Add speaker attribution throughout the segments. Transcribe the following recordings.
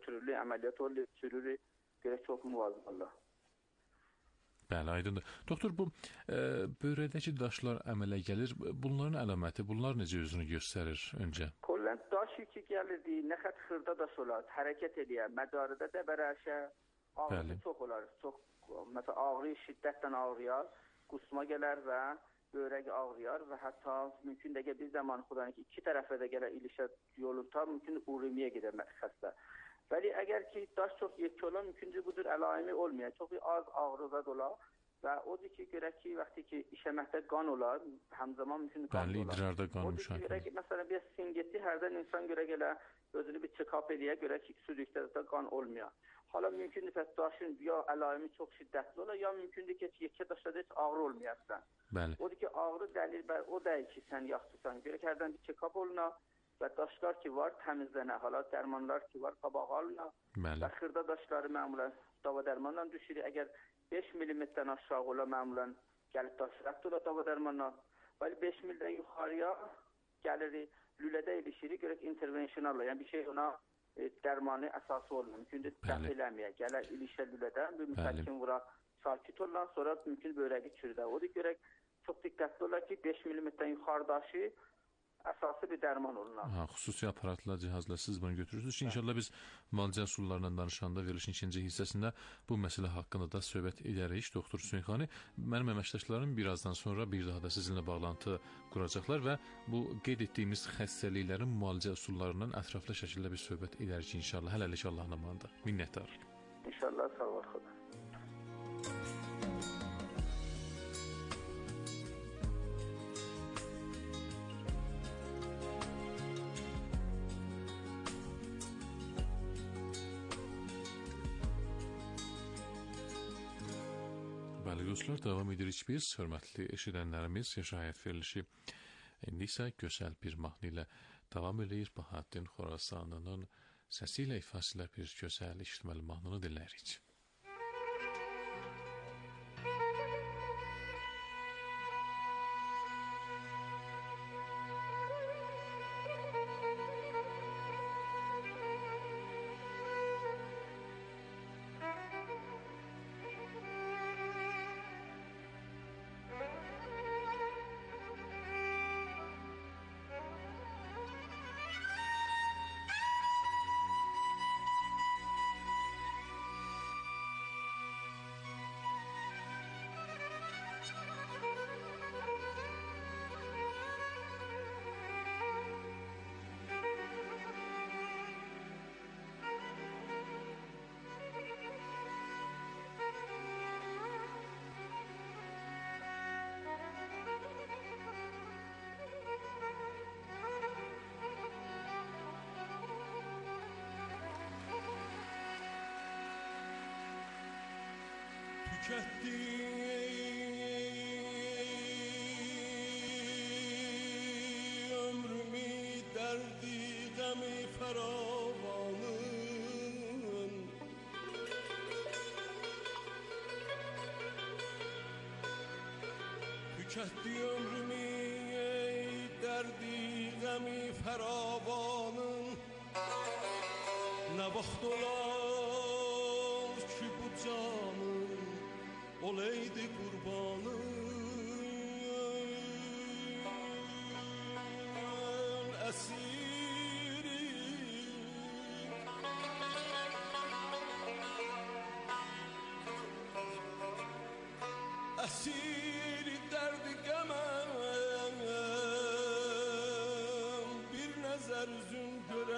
Speaker 1: türlü əməliyyat oldu, sürürü görə çox müvazinələr.
Speaker 2: Bəli, aydındır. Doktor, bu böyrəkdəki daşlar əmələ gəlir. Bunların əlaməti, bunlar necə özünü göstərir öncə?
Speaker 1: Kollən daş yükü gəlirdi, nə xət xırda daş olar, hərəkət edir, mədarədə də bərəşə, ağrı çox olar. Çox, məsələn, ağrı şiddətlə ağrıyar, qusma gələr və böyrək ağrıyar və hətta mümkün də ki, bir zaman xudanın ki, iki tərəfə də gələ ilişə yolu tutar, mümkün uremiyə gedir xəstə. Vəli əgər ki, daş çox yekki olan, mümküncə budur, əlaimi olmayacaq. Çox az ağrı olar və odur ki, görək ki, vaxtı ki, işəməkdə qan olar, həmzaman mümkün qan olar.
Speaker 2: Bəli, idrarda qan müşahidə.
Speaker 1: Odur ki, məsələn, bir singetli hərdən insan görə gələ, özünü bir check-up eləyə, görək ki, sürükdə də qan olmuyor. Hala mümkündür ki, daşın ya əlaimi çox şiddətli olar, ya mümkündür ki, yekki daşlarda heç ağrı olmayarsan.
Speaker 2: Bəli.
Speaker 1: Odur ki, ağrı dəlir, o deyil ki, sən yaxşısan. Görək hərdən bir check-up oluna və daşlar ki var, təmizlənə, hala dərmanlar ki var, qabağa alına və xırda daşları məmulən dava dərmanla düşürük. Əgər 5 mm-dən aşağı ola məmulən gəlib daş rəbt ola dava dərmanla və 5 mm-dən yuxarıya gəlirik, lülədə ilişirik, görək intervensionalla, yəni bir şey ona dərmanı əsası olmuyor. Mümkündür dəf eləməyə, gələ ilişə lülədən, bir mütəkin vura, sakit olan, sonra mümkün böyrəyi çürüdə. Odur görək, çox diqqətli olar ki, 5 mm-dən yuxarı daşı əsası bir dərman olunar.
Speaker 2: Xüsusi aparatla, cihazla siz bunu götürürsünüz ki, inşallah biz müalicə üsullarla danışanda verilişin ikinci hissəsində bu məsələ haqqında da söhbət edərik. Doktor Hüseynxani, mənim əməkdaşlarım birazdan sonra bir daha da sizinlə bağlantı quracaqlar və bu qeyd etdiyimiz xəstəliklərin müalicə üsullarından ətraflı şəkildə bir söhbət edərik inşallah. Hələlik Allahın amanında. Minnətdarıq.
Speaker 1: İnşallah, sağ ol, xuda.
Speaker 2: Bəli, dostlar, davam edirik biz. Hörmətli eşidənlərimiz, Yaşayət verilişi indi isə gözəl bir mahnı ilə davam edir. Bahattin Xorasanının səsi ilə ifasıyla bir gözəl işitməli mahnını dinləyirik.
Speaker 3: Ömrümü derdi gemi feravanın tüketti ömrümü derdi gemi feravanın ne vaxt olar ki bu canım olaydı kurbanım esirim esir derdi qəməm bir nəzər üzün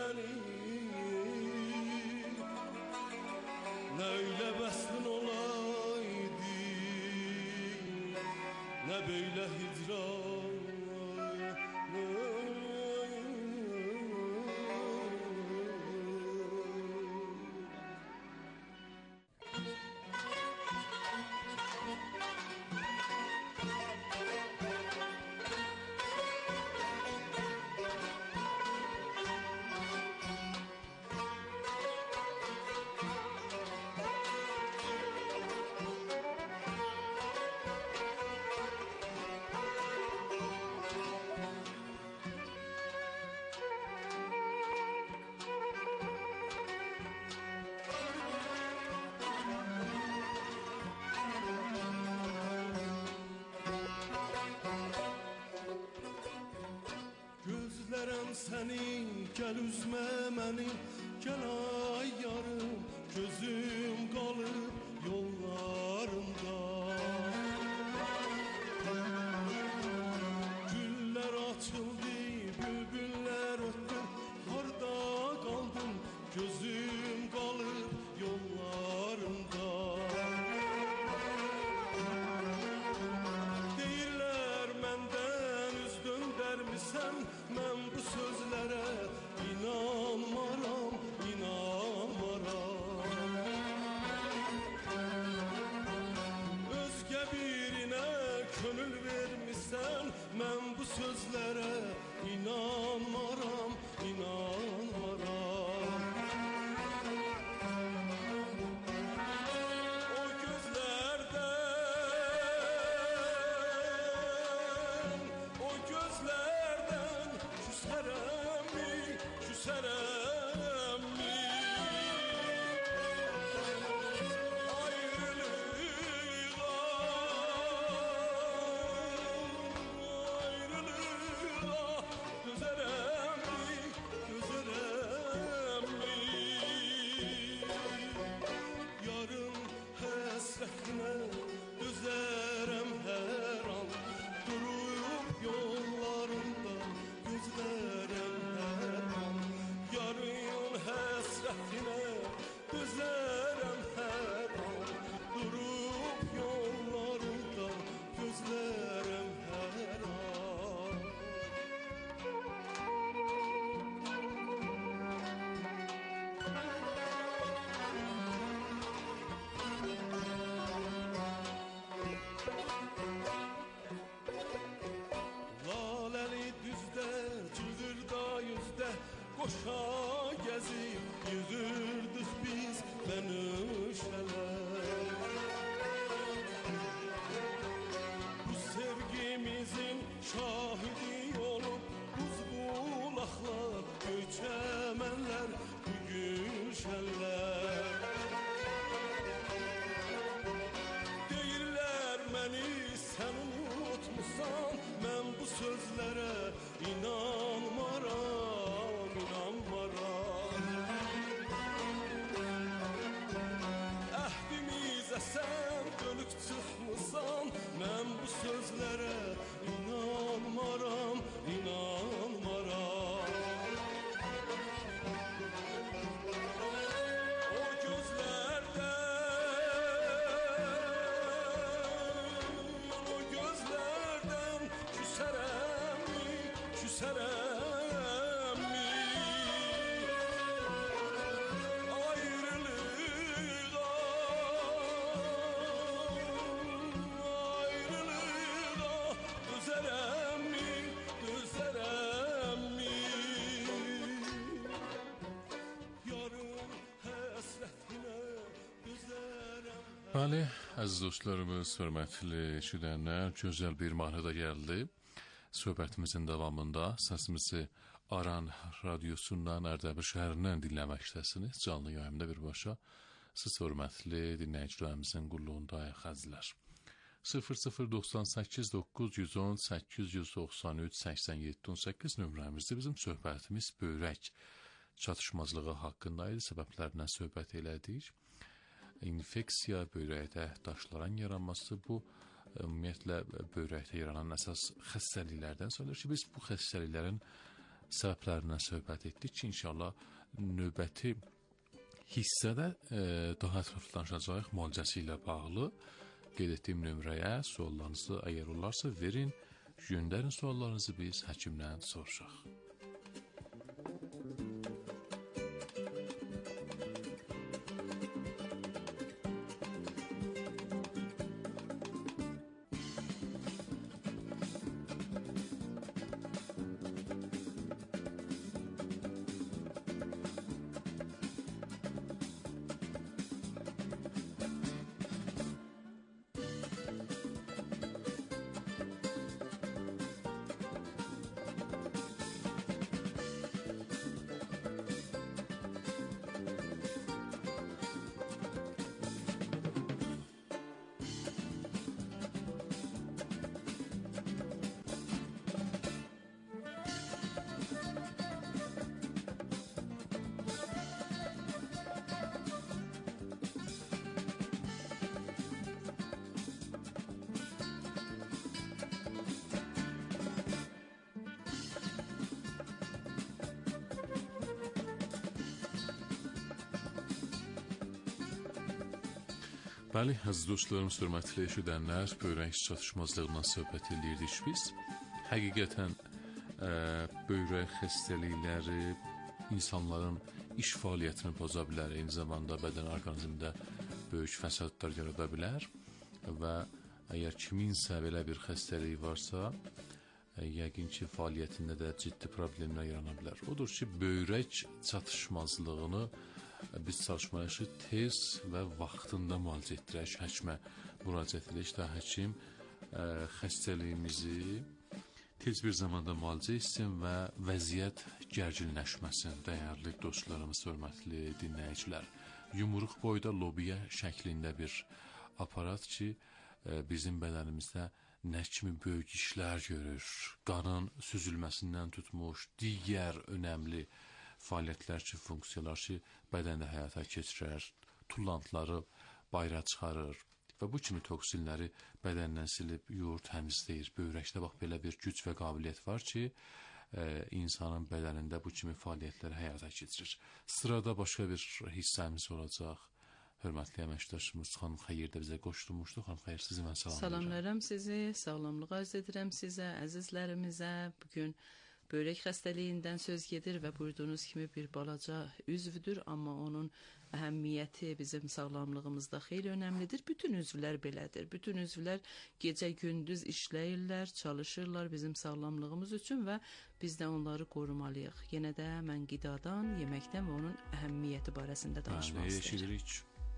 Speaker 3: görənim nə öyle bəslin olaydı nə böyle hicran senin, gel üzme məni, gel ay yarım, gözüm qalıb yollarında. Güller açıldı, bülbüller öttü, harda qaldım, gözüm qalıb yollarında. Deyirlər məndən üz döndərmisən, mən bu sözlərə inanmaram, inanmaram. Özgə birinə könül vermisən, mən bu sözlərə inanmaram, inanmaram. O gözlərdən küsərəmmi, küsərəmmi? Ayrılığa dözərəmmi, dözərəmmi? Yarın həsrətinə dözərəm hər an, durub yollarında gözlərəm hər an. Yarın həsrətinə dözərəm hər an, durub yollarında gözlərəm hər an. Laləli düzdə, cığırda yüzdə, qoşa gəzib yüzürdük biz bənövşələr. Bu sevgimizin şahidi olub buz bulaqlar, göçəmənlər, bu gülşənlər. Deyirlər məni sən unutmusan, mən bu sözlərə inanmaram, inanmaram. Əhdimizə sən dönük çıxmısan, mən bu sözlərə inanmaram, inanmaram. O gözlərdən küsərəmmi, küsərəmmi? Ayrılığa dözərəmmi, dözərəmmi? Yarın həsrətinə dözərəm.
Speaker 2: Bəli, əziz dostlarımız, hörmətli eşidənlər, gözəl bir mahnıda gəldi. Söhbətimizin davamında səsimizi Aran radiosundan, Ərdəbil şəhərindən dinləməkdəsiniz. Canlı yayımda birbaşa siz hörmətli dinləyicilərimizin qulluğundayıq əzizlər. 0098 910 893 87 18 nömrəmizdə bizim söhbətimiz böyrək çatışmazlığı haqqında idi. Səbəblərindən söhbət elədik. İnfeksiya, böyrəkdə daşların yaranması, bu ümumiyyətlə böyrəkdə yaranan əsas xəstəliklərdən sayılır ki, biz bu xəstəliklərin səbəblərindən söhbət etdik ki, inşallah növbəti hissədə daha ətraflı danışacağıq müalicəsi ilə bağlı. Qeyd etdiyim nömrəyə suallarınızı əgər olarsa verin, göndərin suallarınızı, biz həkimdən soruşaq. Bəli, əziz dostlarımız, hörmətli eşidənlər, böyrək çatışmazlığından söhbət edirdik biz. Həqiqətən böyrək xəstəlikləri insanların iş fəaliyyətini poza bilər, eyni zamanda bədən orqanizmdə böyük fəsadlar yarada bilər və əgər kiminsə belə bir xəstəliyi varsa, yəqin ki, fəaliyyətində də ciddi problemlər yarana bilər. Odur ki, böyrək çatışmazlığını biz çalışmayı tez və vaxtında müalicə etdirək, həkimə müraciət edirik də həkim xəstəliyimizi tez bir zamanda müalicə etsin və vəziyyət gərginləşməsin. Dəyərli dostlarımız, hörmətli dinləyicilər, yumruq boyda lobiya şəklində bir aparat ki, bizim bədənimizdə nə kimi böyük işlər görür, qanın süzülməsindən tutmuş, digər önəmli fəaliyyətlər ki, funksiyalar ki, bədəndə həyata keçirər, tullantıları bayıra çıxarır və bu kimi toksinləri bədəndən silib, yuyur, təmizləyir. Böyrəkdə bax, belə bir güc və qabiliyyət var ki, insanın bədənində bu kimi fəaliyyətləri həyata keçirir. Sırada başqa bir hissəmiz olacaq. Hörmətli əməkdaşımız Xanım Xeyir də bizə qoşulmuşdu. Xanım Xeyir, sizi mən salamlayıram.
Speaker 4: Salamlayıram sizi, sağlamlıq arz edirəm sizə, əzizlərimizə. Bugün böyrək xəstəliyindən söz gedir və buyurduğunuz kimi bir balaca üzvdür, amma onun əhəmiyyəti bizim sağlamlığımızda xeyli önəmlidir. Bütün üzvlər belədir. Bütün üzvlər gecə-gündüz işləyirlər, çalışırlar bizim sağlamlığımız üçün və biz də onları qorumalıyıq. Yenə də mən qidadan, yeməkdən və onun əhəmiyyəti barəsində danışmaq istəyirəm.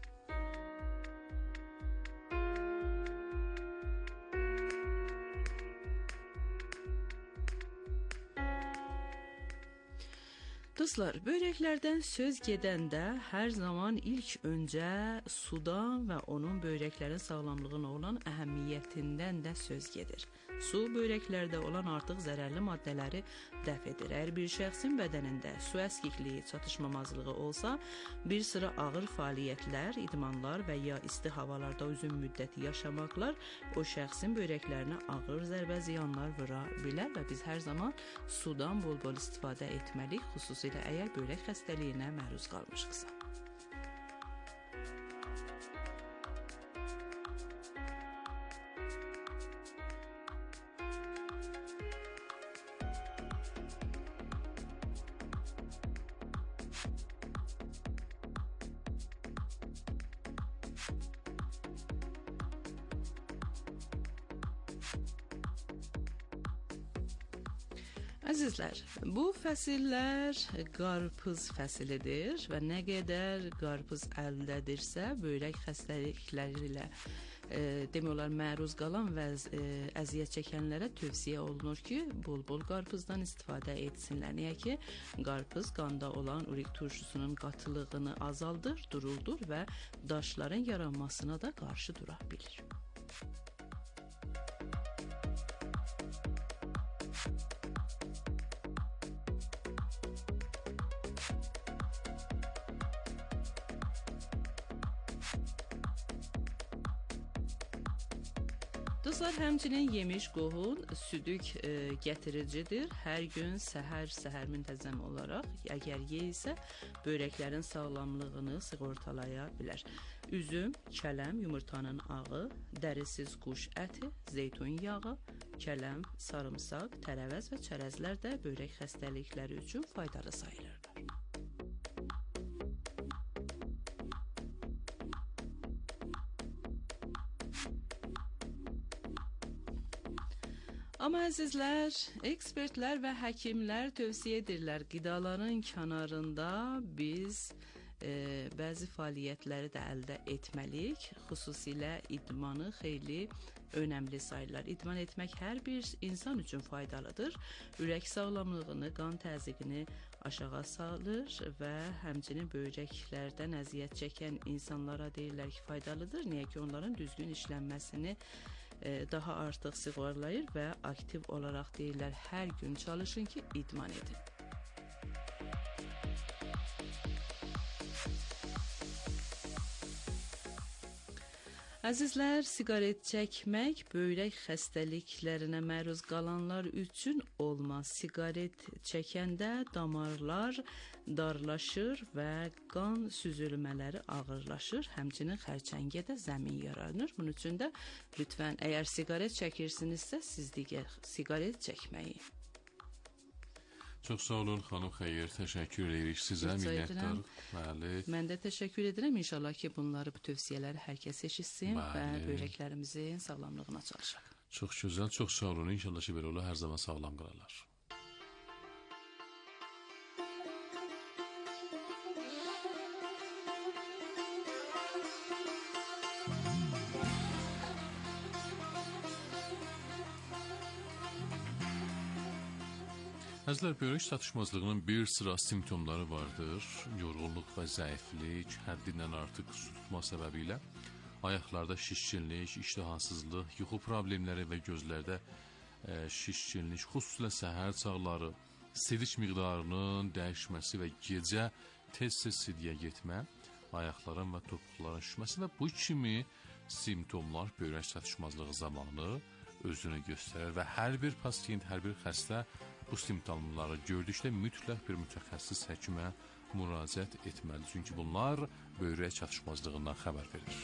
Speaker 4: Dostlar, böyrəklərdən söz gedəndə hər zaman ilk öncə sudan və onun böyrəklərin sağlamlığına olan əhəmiyyətindən də söz gedir. Su böyrəklərdə olan artıq zərərli maddələri dəf edir. Əgər bir şəxsin bədənində su əskikliyi, çatışmamazlığı olsa, bir sıra ağır fəaliyyətlər, idmanlar və ya isti havalarda uzun müddət yaşamaqlar o şəxsin böyrəklərinə ağır zərbə ziyanlar vura bilər və biz hər zaman sudan bol-bol istifadə etməliyik, xüsusilə əgər böyrək xəstəliyinə məruz qalmışıqsa. Əzizlər, bu fəsillər qarpız fəsilidir və nə qədər qarpız əldedirsə, böyrək xəstəlikləri ilə demək olar məruz qalan və əziyyət çəkənlərə tövsiyə olunur ki, bol-bol qarpızdan istifadə etsinlər. Niyə ki, qarpız qanda olan urik turşusunun qatılığını azaldır, duruldur və daşların yaranmasına da qarşı dura bilir. Dostlar, həmçinin yemiş qohun südük gətiricidir. Hər gün səhər müntəzəm olaraq, əgər yeyilsə, böyrəklərin sağlamlığını sığortalaya bilər. Üzüm, kələm, yumurtanın ağı, dərisiz quş əti, zeytun yağı, kələm, sarımsaq, tərəvəz və çərəzlər də böyrək xəstəlikləri üçün faydalı sayılırlar. Amma əzizlər, ekspertlər və həkimlər tövsiyə edirlər, qidaların kənarında biz bəzi fəaliyyətləri də əldə etməliyik, xüsusilə idmanı xeyli önəmli sayırlar. İdman etmək hər bir insan üçün faydalıdır. Ürək sağlamlığını, qan təzyiqini aşağı salır və həmçinin böyrəklərdən əziyyət çəkən insanlara deyirlər ki, faydalıdır. Niyə ki, onların düzgün işlənməsini daha artıq sığorlayır və aktiv olaraq deyirlər, hər gün çalışın ki, idman edin. Əzizlər, siqaret çəkmək böyrək xəstəliklərinə məruz qalanlar üçün olmaz. Siqaret çəkəndə damarlar darlaşır və qan süzülmələri ağırlaşır. Həmçinin xərçəngə də zəmin yaranır. Bunun üçün də lütfən, əgər siqaret çəkirsinizsə, siz digər siqaret çəkməyin.
Speaker 2: Çox sağ olun, xanım Xeyir. Təşəkkür edirik sizə, minnətdarıq. Bəli.
Speaker 4: Mən də təşəkkür edirəm. İnşallah ki, bunları, bu tövsiyələri hər kəs eşitsin və böyrəklərimizin sağlamlığına çalışaq.
Speaker 2: Çox gözəl, çox sağ olun. İnşallah ki, belə olar, hər zaman sağlam qalarlar. Əzizlər, böyrək çatışmazlığının bir sıra simptomları vardır. Yorğunluq və zəiflik, həddindən artıq su tutma səbəbi ilə ayaqlarda şişkinlik, iştahasızlıq, yuxu problemləri və gözlərdə şişkinlik, xüsusilə səhər çağları, sidic miqdarının dəyişməsi və gecə tez-tez sidiyə getmə, ayaqların və topuqların şişməsi və bu kimi simptomlar böyrək çatışmazlığı zamanı özünü göstərir və hər bir pasiyent, hər bir xəstə bu simptomları gördükdə mütləq bir mütəxəssis həkimə müraciət etməli. Çünki bunlar böyrək çatışmazlığından xəbər verir.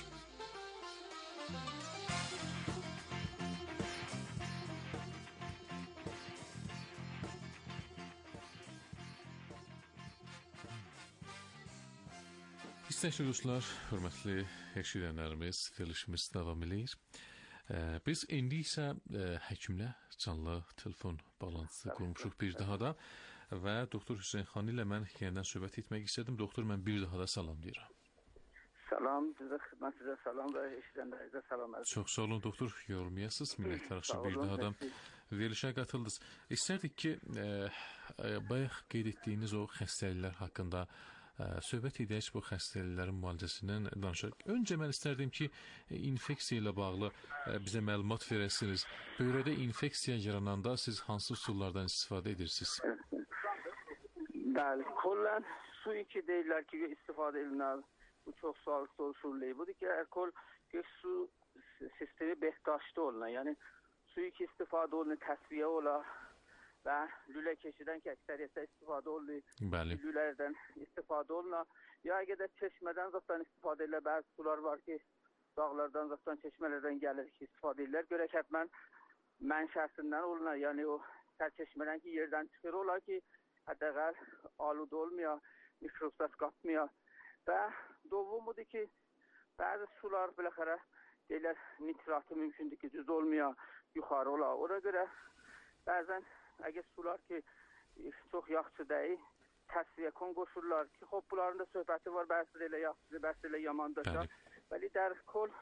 Speaker 2: İstəyəcək dostlar, hörmətli eşidənlərimiz, verilişimiz davam edir. Biz indi isə həkimlə canlı telefon bağlantısı qurmuşuq bir daha da və doktor Hüseynxan ilə mən yenidən söhbət etmək istədim. Doktor, mən bir daha da salam deyirəm.
Speaker 1: Salam, mən sizə salam və eşidənlərinizə salam.
Speaker 2: Çox sağ olun doktor, yorulmayasınız. Minnətdarıq ki, bir daha da verilişə qatıldınız. İstərdik ki, bayaq qeyd etdiyiniz o xəstəliklər haqqında söhbət edək, bu xəstəliklərin müalicəsindən danışaq. Öncə mən istərdim ki, infeksiya ilə bağlı bizə məlumat verəsiniz. Böyrədə infeksiya yarananda siz hansı üsullardan istifadə edirsiniz?
Speaker 1: Bəli, kollən suyu ki deyirlər ki, istifadə edilməli. Bu çox sağlıqlı soruşurluq. Budur ki, əlkol su sistemi behdaşlı olunur. Yəni suyu ki istifadə olunur, təsviyə olar və lülə keçidən ki, əksəriyyətdə istifadə olunur.
Speaker 2: Bəli.
Speaker 1: Lülərdən istifadə olunur. Ya əgər də çeşmədən zaten istifadə edilir. Bəzi sular var ki, dağlardan zaten çeşmələrdən gəlir ki, istifadə edilir. Görək həttən mənşəsindən olunur. Yəni o sərçeşmədən ki, yerdən çıxır olar ki, həddəqəl alud olmuyor, mikrobsat qatmıyor. Və doğum budur ki, bəzi sular biləxərə deyilər, nitratı mümkündür ki, düz olmuyor, yuxarı olar. Ona görə bəzən əgər sular ki, çox yaxşı deyil, təsviyə kon qoşurlar ki, xop bunların da söhbəti var, bəzi elə yaxşıdır, bəzi elə yamandır. Bəli, dərkol,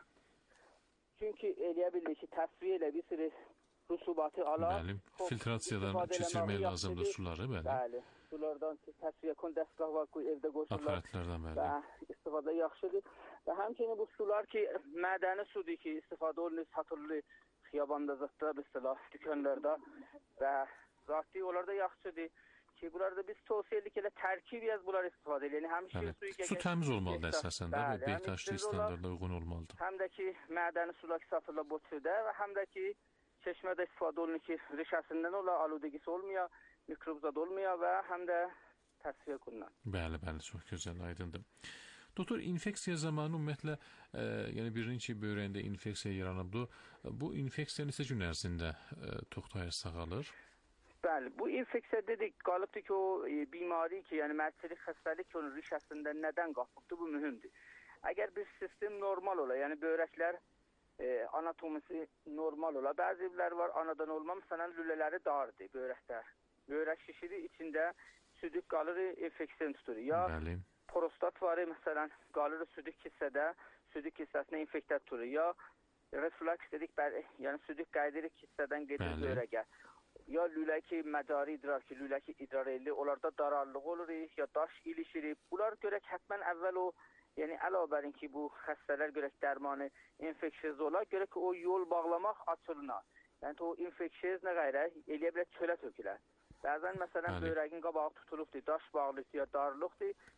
Speaker 1: çünki eləyə bilir ki, təsviyə elə bir sürü rusubatı alar.
Speaker 2: Bəli, filtrasiyadan keçirmək lazımdır suları, bəli.
Speaker 1: Bəli, sulardan təsviyə kon dəstgah var ki, evdə qoşurlar.
Speaker 2: Aparatlardan, bəli.
Speaker 1: Və istifadə yaxşıdır. Və həmçinin bu sular ki, mədəni sudur ki, istifadə olunur, satılır xiyabanda zətdə, mesela dükkanlarda və zati onlarda yaxşıdır ki, bunlarda biz tövsiyelik elə tərkib yaz bunlar istifadə edir. Yəni həmişə
Speaker 2: su təmiz olmalıdır əsasən də, bu behdaşlı standartlara uyğun olmalıdır.
Speaker 1: Həm də ki, mədəni sular satılır boçuda və həm də ki, çeşmədə istifadə olunur ki, rişəsindən olar, aludəgisi olmuyor, mikrobzad olmuyor və həm də təsviyə qulunan.
Speaker 2: Bəli, bəli, çox gözəl, aydındır. Doktor, infeksiya zamanı ümumiyyətlə, yəni birinin ki, böyrəyində infeksiya yaranıbdır, bu infeksiya neçə gün ərzində toxtayır, sağalır?
Speaker 1: Bəli, bu infeksiya dedik, qalıbdır ki, o bimari ki, yəni mərkəzi xəstəlik onun rişəsində nədən qapıbdır, bu mühümdür. Əgər bir sistem normal ola, yəni böyrəklər anatomisi normal ola, bəzi evlər var, anadan olma, məsələn, lülələri dardır böyrəkdə. Böyrək şişidir, içində südük qalır, infeksiya tutur. Ya
Speaker 2: bəli.
Speaker 1: Prostat var, məsələn, qalır südük hissədə, südük hissəsinə infeksiya tutur. Ya refleks dedik, yəni südük qayıdırıq hissədən gedir böyrəyə. Ya lüləki məcari idrar ki, lüləki idrar elli, onlarda dararlıq olur, ya daş ilişir. Bunlar görək həttən əvvəl o, yəni əlavərin ki, bu xəstələr görək dərmanı infeksiyaz olar, görək ki, o yol bağlamaq açılına. Yəni o infeksiyaz nə qayrə, eləyə bilər çölə tökülər. Bəzən məsələn böyrəyin qabağı tutulubdur, daş bağlıqdır ya darlıqdır,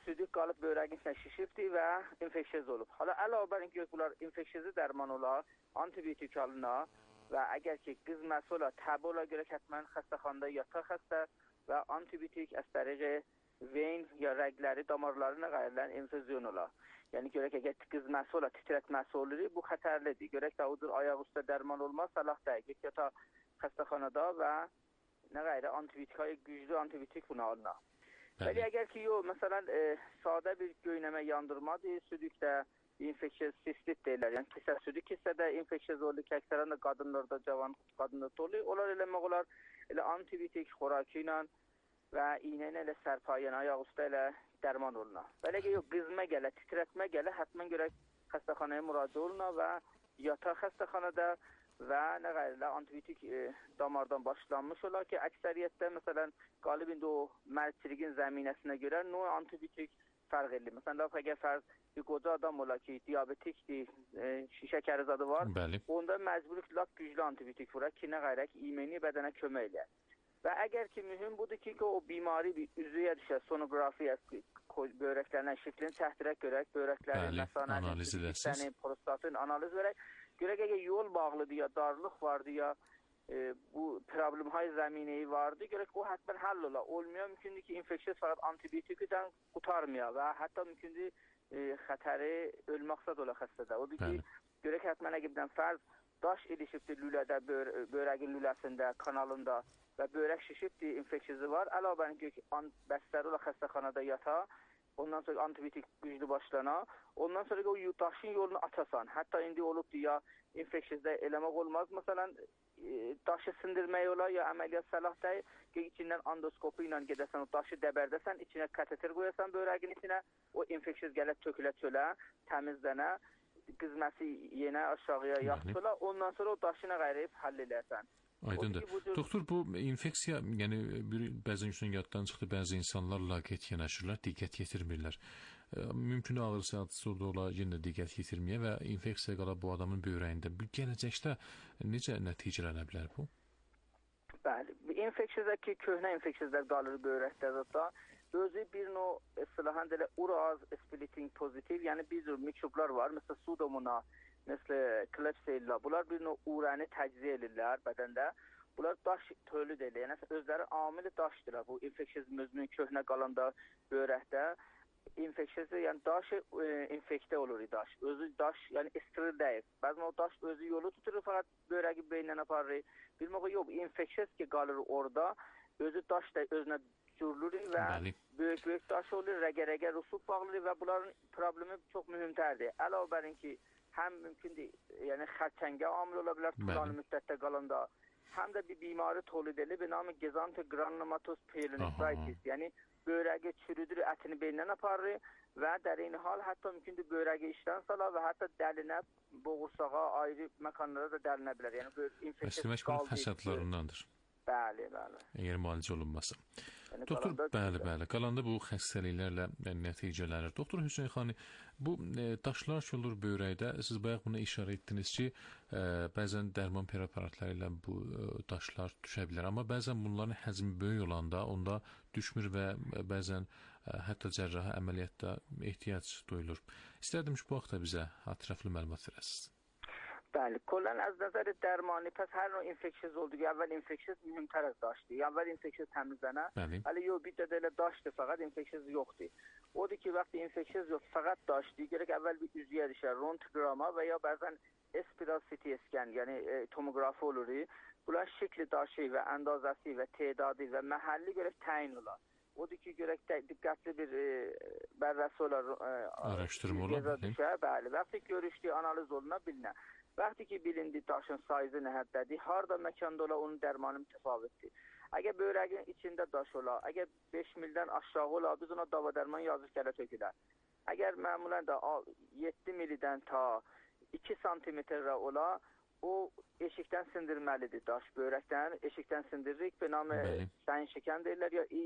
Speaker 1: südük qalıb börəyin içində şişibdir və infeksiyoz olub. Hala əlavə bər ki, bunlar infeksiyozu dərman olar, antibiotik alına və əgər ki qızməsi olar, təbi olar görə həttəmən xəstəxanada yataq xəstə və antibiotik az təriqi veyn ya rəqləri, damarlarına qayırlanan infüzyon olar. Yəni görək əgər qızməsi olar, titrətməsi olur, bu xətərlidir. Görək də odur ayaq üstə dərman olmaz, salah dəqiq yata xəstəxanada və nə qayırı antibiotik, güclü antibiotik bunu alına. Bəli, əgər ki, yox, məsələn, sadə bir göynəmə yandırmadır, südükdə infeksiyoz sistit deyirlər. Yəni, kisə südük hissədə infeksiyoz olur ki, əksərən də qadınlarda, cavan qadınlarda olur. Onlar eləmək olar, elə antibiotik xorakı ilə və iğnə ilə sərpa, yəni ayaq üstə ilə dərman oluna. Belə ki, yox, qızmə gələ, titrətmə gələ, həttəmən görək xəstəxanaya müraciət oluna və yataq xəstəxanada və nə qayırlar, antibiotik damardan başlanmış olar ki, əksəriyyətdə, məsələn, qalib indi o mərçiliğin zəminəsinə görə növ antibiotik fərq edilir. Məsələn, əgər fərq bir qoca adam olar ki, diabetikdir, şəkəri zadı var,
Speaker 2: bəli,
Speaker 1: onda məcburluq lap güclü antibiotik vurar ki, nə qayırlar ki, imeni bədənə kömək eləyər. Və əgər ki, mühüm budur ki, o bimari bir üzüyə düşər, sonografiya, börəklərindən şiklini təhdürək görək, börəklərin, məsanənin, prostatın analiz verək. Görək, əgər yol bağlıdır ya, darlıq vardır ya, bu problemhay zəmineyi vardır, görək, o həttən həll ola. Olmuyor, mümkündür ki, infeksiyoz fəqət antibiotikdən qutarmıyor və hətta mümkündür xətəri ölmaqsad ola xəstədə. Odur ki, görək, həttən əgibdən fərz daş ilişibdir lülədə, börəqin lüləsində, kanalında və börək şişibdir, infeksiyozu var. Əlavən ki, bəstəri ola xəstəxanada yata, ondan sonra antibiotik güclü başlana, ondan sonra o daşın yolunu açasan. Hətta indi olubdur ya infeksiyozda eləmək olmaz. Məsələn, daşı sindirmək olar ya əməliyyat səlah deyil ki, içindən endoskopu ilə gedəsən, o daşı dəbərdəsən, içinə kateter qoyasan börəqin içinə, o infeksiyoz gələk tökülə çölə, təmizlənə, qızməsi yenə aşağıya yaxşıla, ondan sonra o daşına qayrayıb həll edərsən.
Speaker 2: Aydındır. Doktor, bu infeksiya, yəni bəzən üçün yaddan çıxdı, bəzi insanlar laqeyd yanaşırlar, diqqət yetirmirlər. Mümkün ağır saatçısı ola, yenə diqqət yetirməyə və infeksiya qala bu adamın börəyində. Gələcəkdə necə nəticələnə bilər bu?
Speaker 1: Bəli, infeksiyada ki, köhnə infeksiyada qalır börəkdə zətdə. Özü bir növ istilahan deyilə uraz splitting pozitiv, yəni bir növ mikroblar var, məsələn sudomona, mesela Klebsiella, bunlar bir növ urəni təcziyə edirlər bədəndə. Bunlar daş tölüd edir. Yəni özləri amili daşdırlar. Bu infeksiyoz müzmin köhnə qalanda börəkdə infeksiyoz, yəni daş infektə olur daş. Özü daş, yəni steril deyil. Bəzən o daş özü yolu tuturur, fəqət börəyi beynindən aparır. Bilmək yox, infeksiyoz ki qalır orada, özü daş da özünə cürlür və böyük daş olur, rəgə-rəgə rusub bağlıdır və bunların problemi çox mühümdərdir. Əlavə bərin ki, həm mümkündür, yəni xərçəngə amil ola bilər tutanı müddətdə qalanda, həm də bir bimari tolid edilir, bir namı gezantı granulomatoz pyelonefritis, yəni börəyi çürüdür, ətini beynindən aparır və dərin hal hətta mümkündür börəyi işdən salar və hətta dəlinə, boğursağa, ayrı məkanlara da dəlinə bilər. Yəni infeksiya
Speaker 2: qaldı. Fəsadlarındandır.
Speaker 1: Bəli, bəli.
Speaker 2: Əgər müalicə olunmasa.
Speaker 1: Yəni,
Speaker 2: doktor, bəli. Qalanda bu xəstəliklərlə nəticələnir. Doktor Hüseyn xani, bu daşlar ki olur börəkdə, siz bayaq buna işarə etdiniz ki, bəzən dərman preparatları ilə bu daşlar düşə bilər. Amma bəzən bunların həcmi böyük olanda onda düşmür və bəzən hətta cərrahi əməliyyatda ehtiyac duyulur. İstərdim ki, bu haqda bizə ətraflı məlumat verəsiniz.
Speaker 1: Bəli, kolən az nəzəri dərmani, pəs hər növ infeksiyoz oldu ki, əvvəl infeksiyoz mühümtər az daşdır. Əvvəl infeksiyoz təmizlənə, hələ yox, bir də elə daşdır, fəqət infeksiyoz yoxdur. Odur ki, vaxtı infeksiyoz yox, fəqət daşdır, gerək əvvəl bir üzüyə düşər, röntgrama və ya bəzən espiral CT scan, yəni tomografi olur. Bunlar şəkli daşı və əndazəsi və tedadı və məhəlli görək təyin olar. Odur ki, görək diqqətli bir bərrəsi olar,
Speaker 2: araşdırma olar.
Speaker 1: Bəli, vaxtı görüşdüyü analiz oluna bilinə. Vaxtı ki, bilindi daşın sayızı nəhəddədir, harada məkanda ola, onun dərmanı mütəfavitdir. Əgər börəyin içində daş ola, əgər 5 mildən aşağı ola, biz ona dava dərman yazıq gələ tökülər. Əgər məmulən də 7 milidən ta 2 santimetrə ola, o eşikdən sindirməlidir daş börəkdən, eşikdən sindiririk, benamı səyin şəkən deyirlər, ya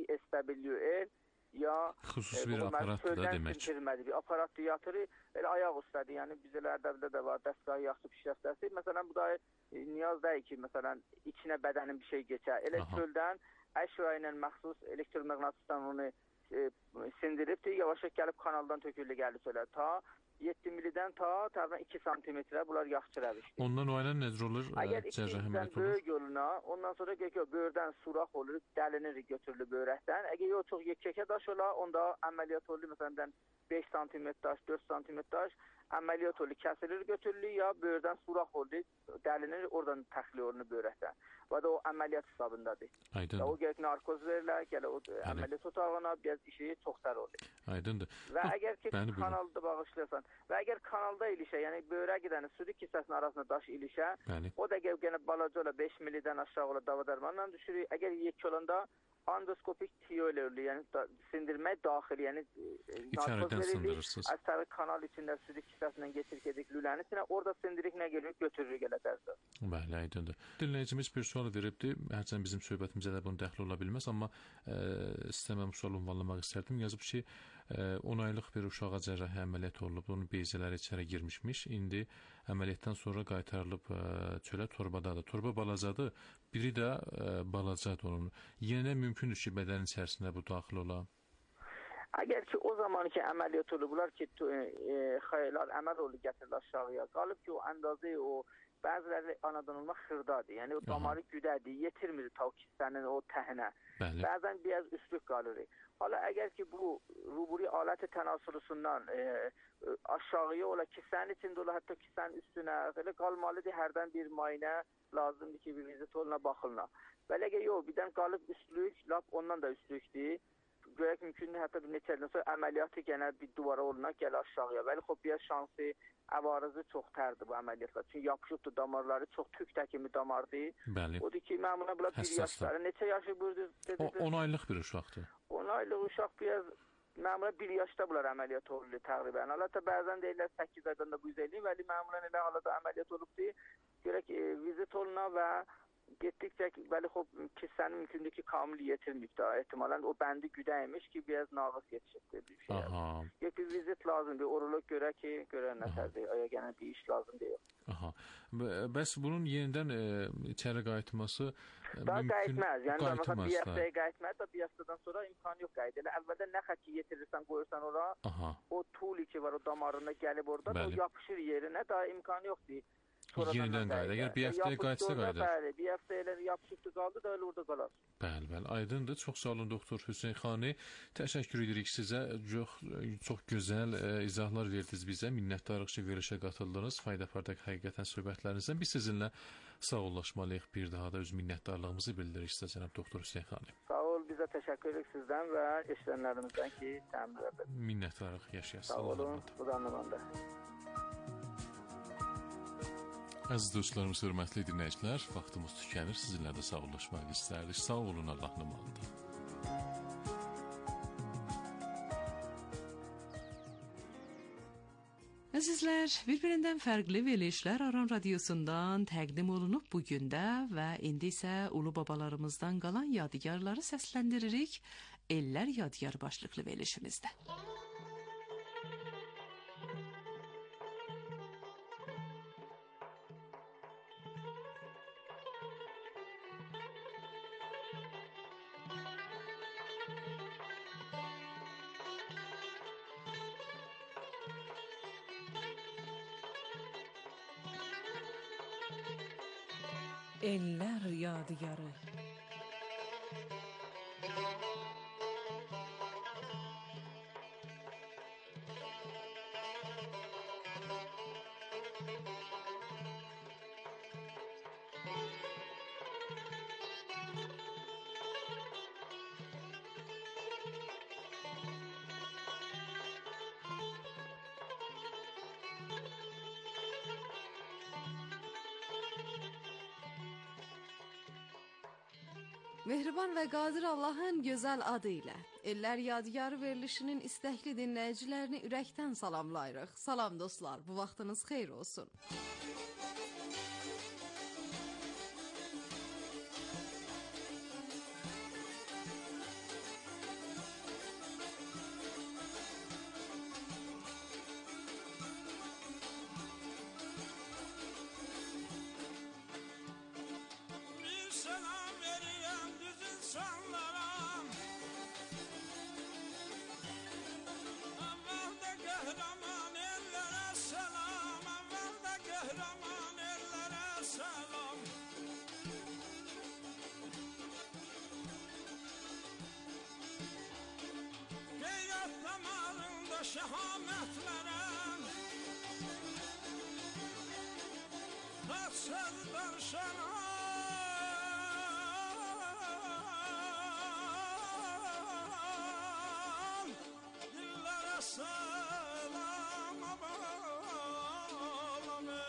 Speaker 1: İSWL, ya
Speaker 2: xüsusi bir aparatdır da demək.
Speaker 1: Bir aparatdır yatırı, elə ayaq üstədir, yəni bizlərdə də var, dəstgahı yaxşı pişirəstəsi. Məsələn, bu da niyaz deyil ki, məsələn, içinə bədənin bir şey geçər. Elə çöldən əşya ilə məxsus elektroməqnatisdən onu sindiribdir, yavaş-yavaş gəlib kanaldan töküldü gəldi çölə. Ta 7 millidən təxminən 2 santimetrə bunlar yaxşı rəvişdir.
Speaker 2: Ondan o ilə necə olur?
Speaker 1: Əgər 2 ildən böyük yoluna, ondan sonra böyürdən surax olur, dəlinir, götürülür böyrəkdən. Əgər yox çox yekəkə daş ola, onda əməliyyat olur, məsələn 5 santimetr daş, 4 santimetr daş əməliyyat olur, kəsilir, götürülür, ya böyürdən surax olur, dəlinir, oradan təxliyə olunur böyrəkdən. Və də o əməliyyat hesabındadır.
Speaker 2: Aydındır.
Speaker 1: O gələk narkoz verirlər, gələ o əməliyyat otağına, biraz işi çox tər olur.
Speaker 2: Aydındır.
Speaker 1: Və əgər ki, kanalda bağışlayırsan, və əgər kanalda ilişə, yəni böyrək gedəni südü kisəsinin arasında daş ilişə, o da gənə balaca ola 5 millidən aşağı ola dava dərmanla düşürür. Əgər yek olanda endoskopik tiyo ilə ölür, yəni sindirmək daxili, yəni narkoz verilir, əsəri kanal içində südü kisəsindən gedik lülənin içinə, orada sindirik nə gəlir, götürürük elə dərsə.
Speaker 2: Bəli, aydındır. Dinləyicimiz bir sual veribdi, hərçənd bizim söhbətimizə də bunun dəxli ola bilməz, amma istəməm sual ünvanlamaq istərdim. Yazıb ki, 10 aylıq bir uşağa cərrahi əməliyyat olunub, onun bezələri içəri girmişmiş, indi əməliyyatdan sonra qaytarılıb çölə torbadadır. Torba balacadır, biri də balacadır onun. Yenə mümkündür ki, bədənin içərisində bu daxil ola?
Speaker 1: Əgər ki, o zaman ki, əməliyyat olublar ki, xəylar əməl olub gətirir aşağıya, qalıb ki, o əndazı, o bəziləri anadan olma xırdadır, yəni o damarı güdədir, yetirmir ta kisənin o təhinə. Bəzən biraz üstlük qalır. Hala əgər ki, bu ruburi aləti tənasürüsündən aşağıya ola, kisənin içində ola, hətta kisənin üstünə, elə qalmalıdır, hərdən bir müayinə lazımdır ki, bir vizit oluna, baxılına. Belə ki, yox, birdən qalıb üstlük, lap ondan da üstlükdir. Görək mümkündür, hətta bir neçə ildən sonra əməliyyatı gənə bir duvara oluna, gəl aşağıya. Bəli, xob, biraz şansı, əvarızı çox tərdir bu əməliyyatlar. Çünki yapışıbdır damarları, çox tük təkimi damardır.
Speaker 2: Bəli.
Speaker 1: Odur ki, məmuna bunlar bir yaşları. Neçə yaşı buyurdu?
Speaker 2: 10 aylıq bir uşaqdır.
Speaker 1: 10 aylıq uşaq biraz, məmuna 1 yaşda bunlar əməliyyat olurlar təqribən. Hatta bəzən deyirlər 8 aydan da bu izləyir. Bəli, məmuna elə halada əməliyyat olubdur. Görək, vizit oluna və getdikcə, bəli, xob, kisənin mümkündür ki, kamil yetirməyib da, ehtimalən o bəndi güdəymiş ki, biraz nağız yetişibdir bir şey. Yox, bir vizit lazımdır, orolog görə ki, görə nətərdir, gənə bir iş lazım deyil.
Speaker 2: Bəs bunun yenidən içəri qayıtması
Speaker 1: daha qayıtməz, yəni məsələn bir həftəyə qayıtməz da bir həftədən sonra imkanı yox qayıt. Elə əvvəldən nə xəki yetirirsən, qoyursan ora, o tuli ki var o damarına gəlib orada, o yapışır yerinə, daha imkanı yoxdur.
Speaker 2: Yenidən qayıdır. Əgər bir həftəyə qayıtsa qayıdır.
Speaker 1: Bəli, bir həftəyə elə yapışıqdı qaldı da elə orada qalar.
Speaker 2: Bəli, aydındır. Çox sağ olun doktor Hüseyn xani. Təşəkkür edirik sizə. Çox gözəl izahlar verdiniz bizə. Minnətdarıq ki, verilişə qatıldınız. Fayda pardaq həqiqətən söhbətlərinizdən. Biz sizinlə sağollaşmalıyıq. Bir daha da öz minnətdarlığımızı bildiririk sizə cənab doktor Hüseyn xani.
Speaker 1: Sağ ol, bizə təşəkkür edirik sizdən və eşidənlərimizdən ki, təmin edək.
Speaker 2: Minnətdarıq, yaşayasınız.
Speaker 1: Sağ olun, bu da anlamanda.
Speaker 2: Əziz dostlarımız, hörmətli dinləyicilər, vaxtımız tükənir, sizinlə də sağollaşmaq istərdik. Sağ olun, Allah nümayəndə.
Speaker 4: Əzizlər, bir-birindən fərqli verilişlər Aran Radiosundan təqdim olunub bugün də və indi isə ulu babalarımızdan qalan yadigarları səsləndiririk Ellər Yadigar başlıqlı verilişimizdə. Ellər yadigarı. Mehriban və qadir Allahın gözəl adı ilə Ellər Yadigarı verilişinin istəkli dinləyicilərini ürəkdən salamlayırıq. Salam dostlar, bu vaxtınız xeyir olsun.
Speaker 3: söz danışanan dillere selam bağlanır.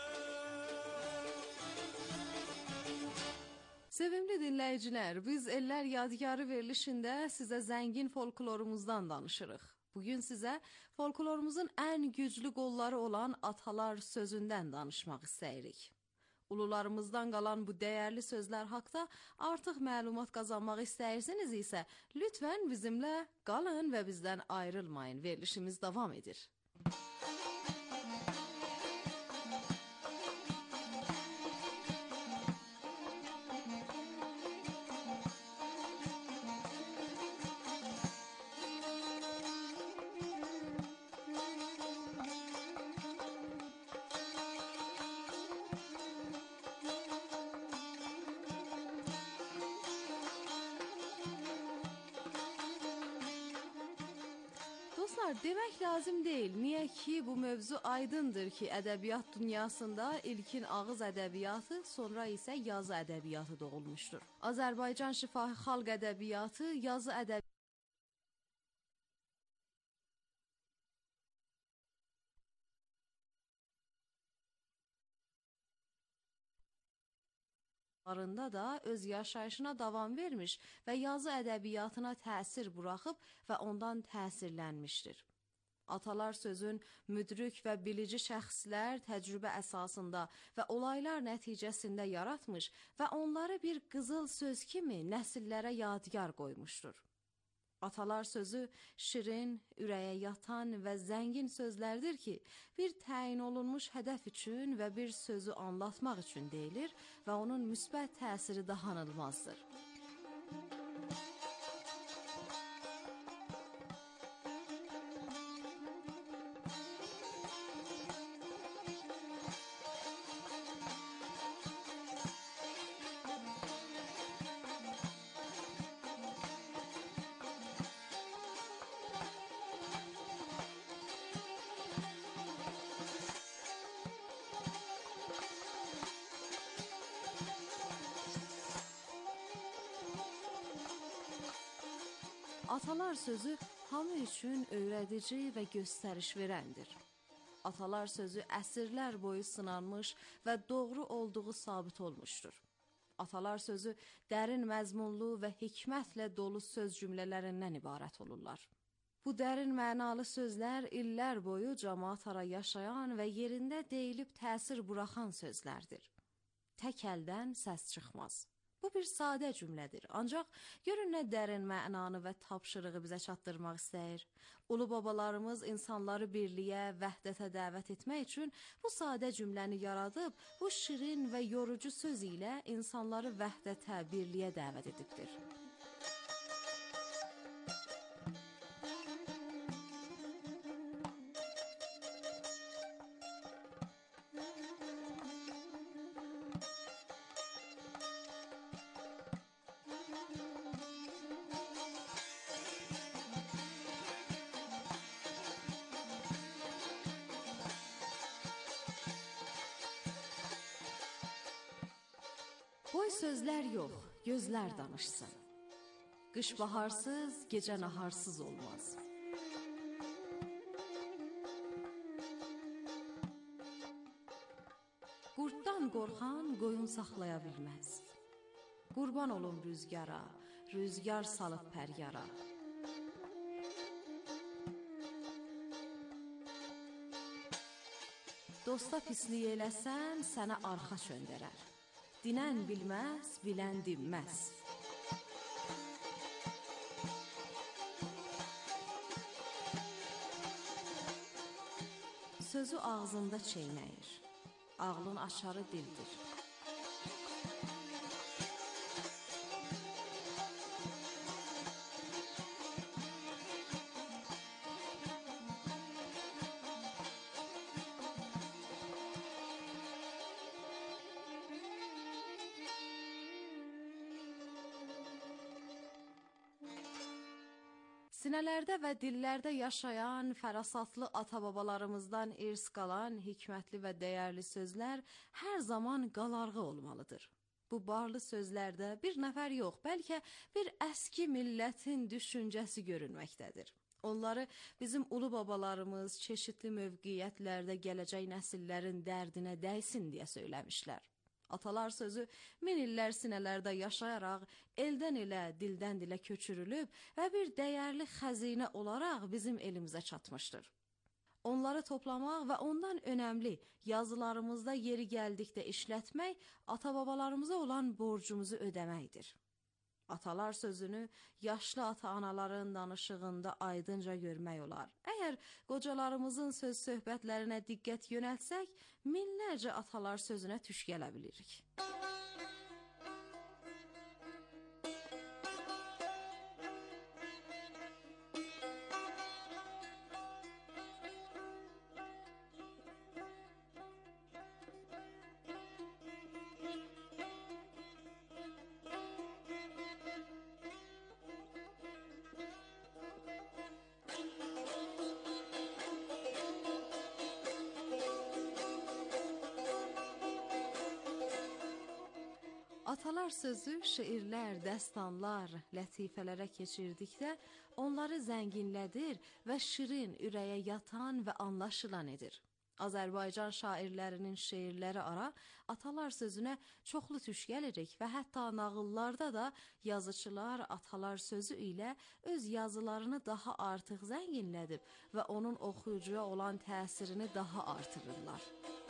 Speaker 5: Sevimli dinləyicilər, biz Ellər Yadigarı verilişində sizə zəngin folklorumuzdan danışırıq. Bugün sizə folklorumuzun ən güclü qolları olan atalar sözündən danışmaq istəyirik. Ulularımızdan qalan bu dəyərli sözlər haqda artıq məlumat qazanmaq istəyirsiniz isə lütfən bizimlə qalın və bizdən ayrılmayın. Verilişimiz davam edir. Dostlar, demək lazım deyil. Niyə ki, bu mövzu aydındır ki, ədəbiyyat dünyasında ilkin ağız ədəbiyyatı, sonra isə yazı ədəbiyyatı doğulmuşdur. Azərbaycan şifahi xalq ədəbiyyatı, yazı ədəbiyyatı da öz yaşayışına davam vermiş və yazı ədəbiyyatına təsir buraxıb və ondan təsirlənmişdir. Atalar sözün müdrik və bilici şəxslər təcrübə əsasında və olaylar nəticəsində yaratmış və onları bir qızıl söz kimi nəsillərə yadigar qoymuşdur. Atalar sözü şirin, ürəyə yatan və zəngin sözlərdir ki, bir təyin olunmuş hədəf üçün və bir sözü anlatmaq üçün deyilir və onun müsbət təsiri dayanılmazdır. Atalar sözü hamı üçün öyrədici və göstəriş verəndir. Atalar sözü əsrlər boyu sınanmış və doğru olduğu sabit olmuşdur. Atalar sözü dərin məzmunlu və hikmətlə dolu söz cümlələrindən ibarət olurlar. Bu dərin mənalı sözlər illər boyu cəmaət ara yaşayan və yerində deyilib təsir buraxan sözlərdir. Tək əldən səs çıxmaz. Bu bir sadə cümlədir, ancaq görün nə dərin mənanı və tapşırığı bizə çatdırmaq istəyir. Ulu babalarımız insanları birliyə, vəhdətə dəvət etmək üçün bu sadə cümləni yaradıb, bu şirin və yorucu söz ilə insanları vəhdətə, birliyə dəvət edibdir. Boy sözlər yox, gözlər danışsın. Qış baharsız, gecə naharsız olmaz. Qurddan qorxan qoyun saxlaya bilməz. Qurban olun rüzgara, rüzgar salıb pəryara. Dosta pislik eləsən, sənə arxa çöndərər. Dinən bilməz, bilən dinməz. Sözü ağzında çeynəyir. Ağlın açarı dildir. Sinələrdə və dillərdə yaşayan fərasatlı ata-babalarımızdan irs qalan hikmətli və dəyərli sözlər hər zaman qalarğı olmalıdır. Bu barlı sözlərdə bir nəfər yox, bəlkə bir əski millətin düşüncəsi görünməkdədir. Onları bizim ulu babalarımız çeşitli mövqeyyətlərdə gələcək nəsillərin dərdinə dəysin deyə söyləmişlər. Atalar sözü min illər sinələrdə yaşayaraq, eldən ilə, dildən dilə köçürülüb və bir dəyərli xəzinə olaraq bizim elimizə çatmışdır. Onları toplamaq və ondan önəmli yazılarımızda yeri gəldikdə işlətmək, ata-babalarımıza olan borcumuzu ödəməkdir. Atalar sözünü yaşlı ata-anaların danışığında aydınca görmək olar. Əgər qocalarımızın söz söhbətlərinə diqqət yönəltsək, minlərcə atalar sözünə tuş gələ bilirik. Atalar sözü şeirlər, dəstanlar, lətifələrə keçirdikdə onları zənginlədir və şirin, ürəyə yatan və anlaşılan edir. Azərbaycan şairlərinin şeirləri ara atalar sözünə çoxlu tuş gəlirik və hətta nağıllarda da yazıçılar atalar sözü ilə öz yazılarını daha artıq zənginlədib və onun oxuyucuya olan təsirini daha artırırlar.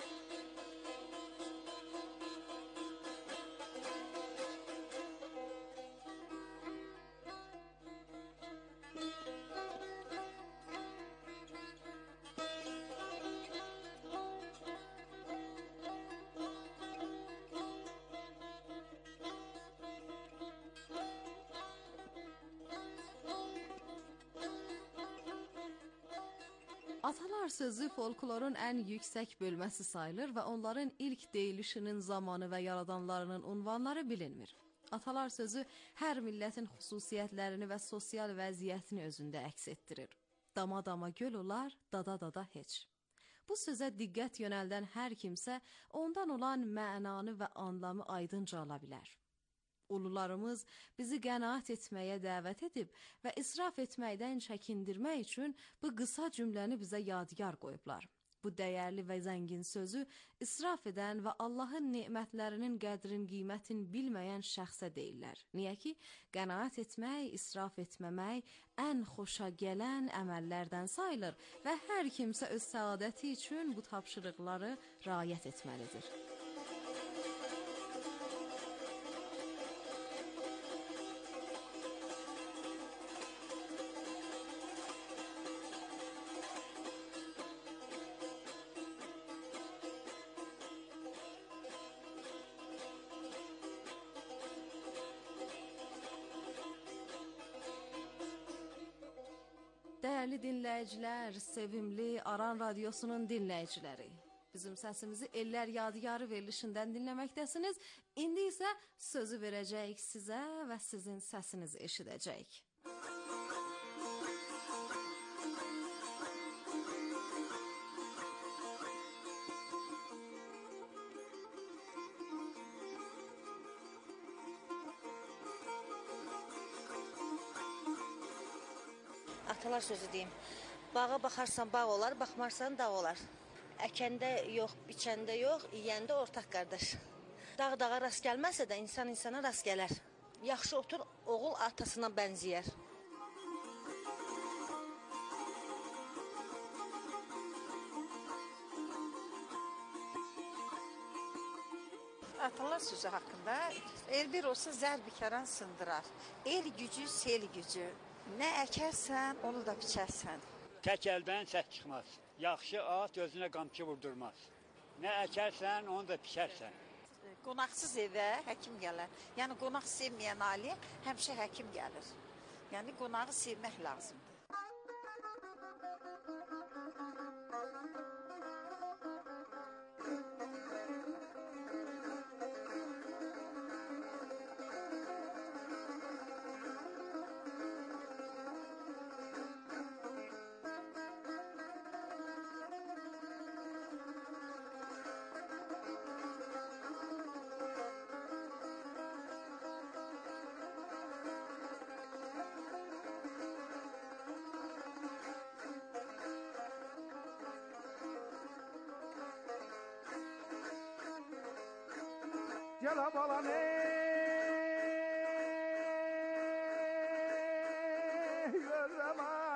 Speaker 5: Atalar sözü folklorun ən yüksək bölməsi sayılır və onların ilk deyilişinin zamanı və yaradanlarının unvanları bilinmir. Atalar sözü hər millətin xüsusiyyətlərini və sosial vəziyyətini özündə əks etdirir. Dama-dama göl olar, dada-dada heç. Bu sözə diqqət yönəldən hər kimsə ondan olan mənanı və anlamı aydınca ala bilər. Ulularımız bizi qənaət etməyə dəvət edib və israf etməkdən çəkindirmək üçün bu qısa cümləni bizə yadigar qoyublar. Bu dəyərli və zəngin sözü israf edən və Allahın nemətlərinin qədrin, qiymətin bilməyən şəxsə deyirlər. Niyə ki, qənaət etmək, israf etməmək ən xoşa gələn əməllərdən sayılır və hər kimsə öz səadəti üçün bu tapşırıqları riayət etməlidir. Dəyərli dinləyicilər, sevimli Aran Radiosunun dinləyiciləri, bizim səsimizi Ellər Yadigarı verilişindən dinləməkdəsiniz. İndi isə sözü verəcəyik sizə və sizin səsinizi eşidəcəyik.
Speaker 6: Atalar sözü deyim. Bağa baxarsan bağ olar, baxmarsan dağ olar. Əkəndə yox, biçəndə yox, yeyəndə ortaq qardaş. Dağ dağa rast gəlməsə də insan insana rast gələr. Yaxşı otur, oğul atasına bənzəyər.
Speaker 7: Atalar sözü haqqında el bir olsa zər bikaran sındırar. El gücü, sel gücü. Nə əkərsən, onu da biçərsən.
Speaker 8: Tək əldən səs çıxmaz. Yaxşı at özünə qamçı vurdurmaz. Nə əkərsən, onu da biçərsən.
Speaker 7: Qonaqsız evə həkim gələr. Yəni qonaq sevməyən ailə həmişə həkim gəlir. Yəni qonağı sevmək lazımdır.
Speaker 3: Gel balam görem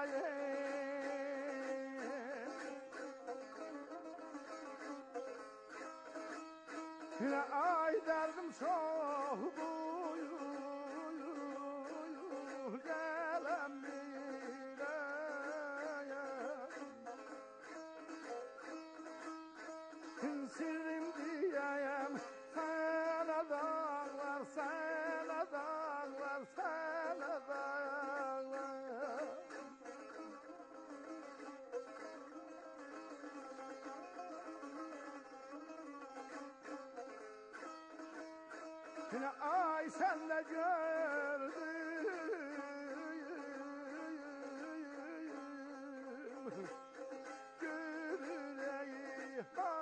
Speaker 3: yine ay derdim çok buyur gelem bile sirrim diyeyim sana dağlar sana dağlar sana dağlar yine ay senle gördüm güreği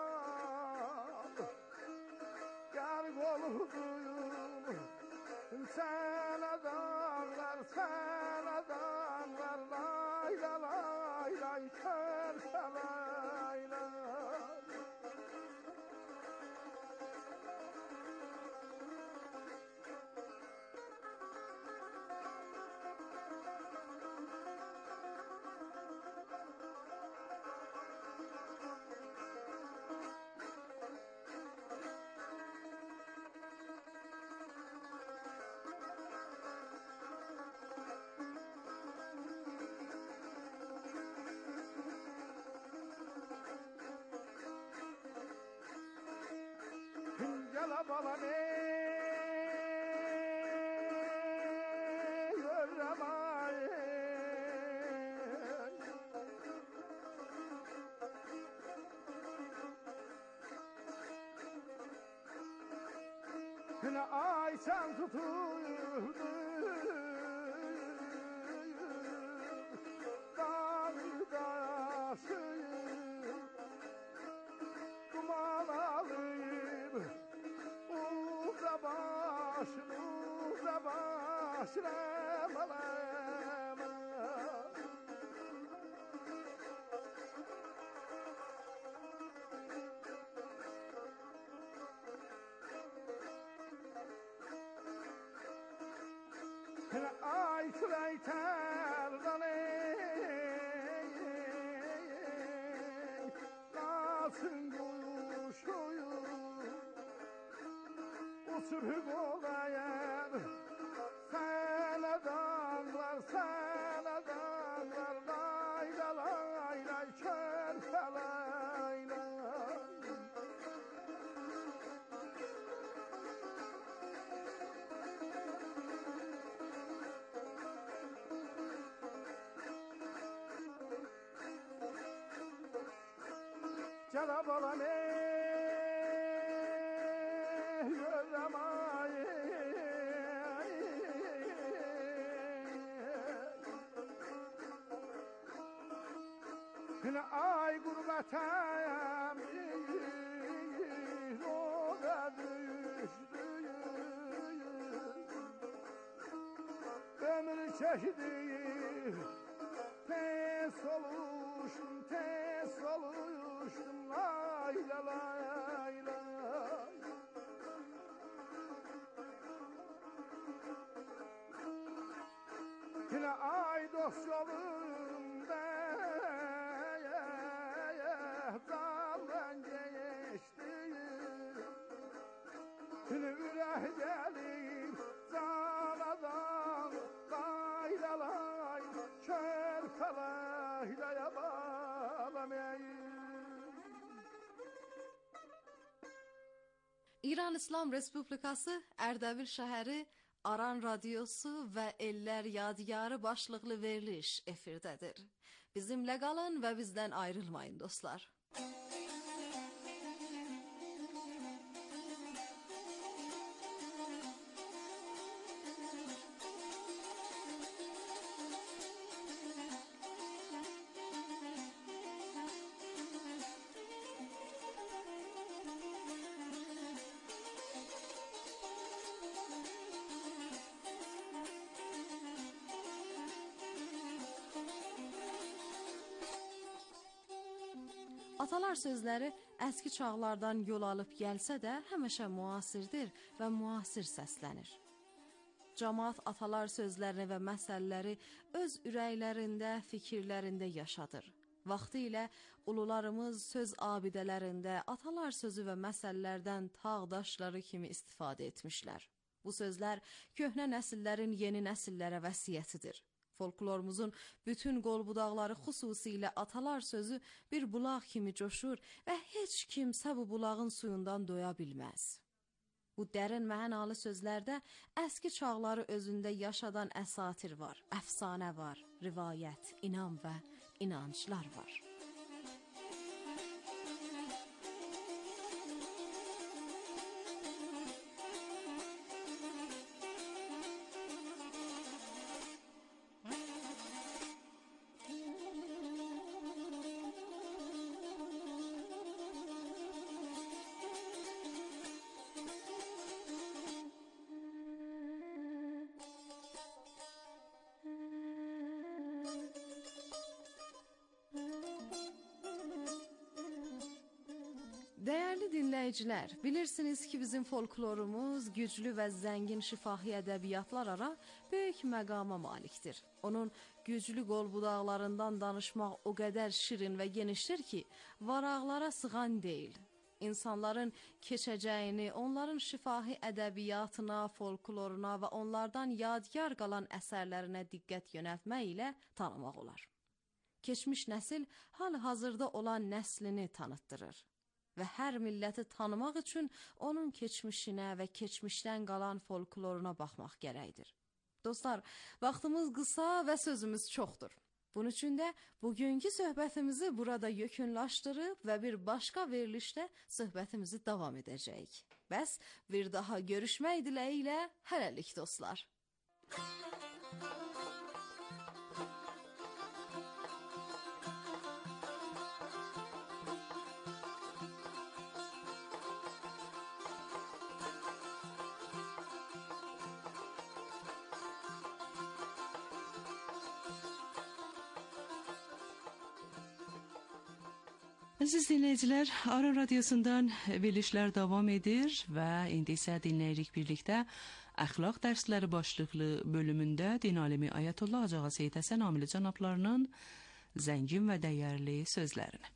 Speaker 3: yar koluduyum sana dağlar sana dağlar lay la lay lay kör lay lay gel balam görem ay yine ay sen tutuldu dağ daşıyım duman alayım uza başım ay küleyterden nasıl kuşuyum uçurup olayım sana dağlar lay la lay lay kör lay lay Cenab-ı Allah'ım görem ay yine ay gurbetem o da düştü ömür çekti tez oluştum lay la lay lay yine ay dost yolunda daldan geçti yine üreh gelip zaladan lay la lay kör kalay laya bağlamayayım.
Speaker 5: İran İslam Respublikası Ərdəbil şəhəri Aran Radiosu və Ellər Yadigarı başlıqlı veriliş efirdədir. Bizimlə qalın və bizdən ayrılmayın dostlar. Atalar sözləri əski çağlardan yol alıb gəlsə də həmişə müasirdir və müasir səslənir. Cəmaət atalar sözlərini və məsəlləri öz ürəklərində, fikirlərində yaşadır. Vaxtı ilə ulularımız söz abidələrində atalar sözü və məsəllərdən tağ daşları kimi istifadə etmişlər. Bu sözlər köhnə nəsillərin yeni nəsillərə vəsiyyətidir. Folklorumuzun bütün qol-budaqları xüsusilə atalar sözü bir bulaq kimi coşur və heç kimsə bu bulağın suyundan doya bilməz. Bu dərin mənalı sözlərdə əski çağları özündə yaşadan əsatir var, əfsanə var, rivayət, inam və inanclar var. Değerli dinləyicilər, bilirsiniz ki, bizim folklorumuz güclü və zəngin şifahi ədəbiyyatlar ara böyük məqama malikdir. Onun güclü qol-budaqlarından danışmaq o qədər şirin və genişdir ki, varaqlara sığan deyil. İnsanların keçəcəyini, onların şifahi ədəbiyyatına, folkloruna və onlardan yadigar qalan əsərlərinə diqqət yönəltmək ilə tanımaq olar. Keçmiş nəsil hal-hazırda olan nəslini tanıtdırır. Və hər milləti tanımaq üçün onun keçmişinə və keçmişdən qalan folkloruna baxmaq gərəkdir. Dostlar, vaxtımız qısa və sözümüz çoxdur. Bunun üçün də bugünkü söhbətimizi burada yekunlaşdırıb və bir başqa verilişdə söhbətimizi davam edəcəyik. Bəs bir daha görüşmək diləyilə hələlik dostlar.
Speaker 4: Əziz dinləyicilər, Aran Radiosundan verilişlər davam edir və indi isə dinləyirik birlikdə əxlaq dərsləri başlıqlı bölümündə din alimi Ayətullah Hacı Ağa Seyid Həsən Amili cənablarının zəngin və dəyərli sözlərini.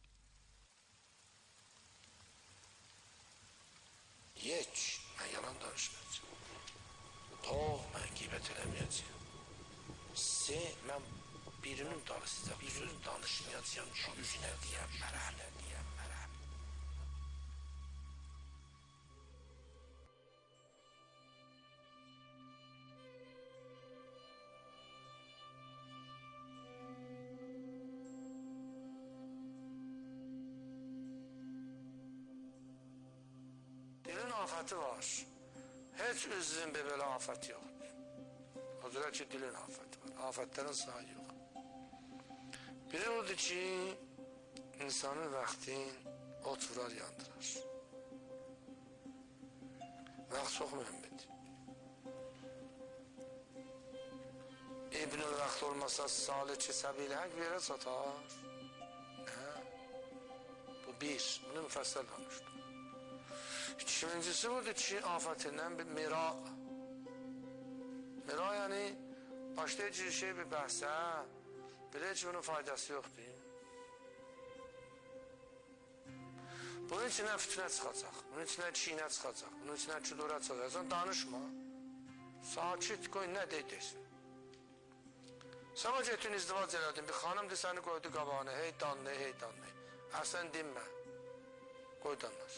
Speaker 9: Heç, mən yalan danışmayacağım. Mən qeybət eləməyəcəyim. Mən birinin dalı sizə bir söz danışmayacağım ki, üzünə deyəm, mərəm. Dilin afəti var. Heç üzrün belə afət yoxdur. O cürə ki, dilin afəti var. Afətlərin sayı yox. Biri odur ki, insanın vaxtin ot vurar, yandırar. Vaxt çox mühümdür. İbn-i vaxt olmasa salih kəsəbi ilə həq verə satar. Bu bir, bunu müfəssəl danışdım. İkincisi budur ki, afətindən bir mira. Mira yəni, başlayıcı şey bir bəhsə, belə ki, bunun faydası yoxdur. Bunun içindən fitnə çıxacaq, bunun içindən çiynə çıxacaq, bunun içindən küdura çıxacaq. Sən danışma, sakit qoy, nə deyirsin. Sən o getdin, izdivac elədin, bir xanımdır səni qoydu qabağına, hey danlı. Sən dinmə, qoy danlar.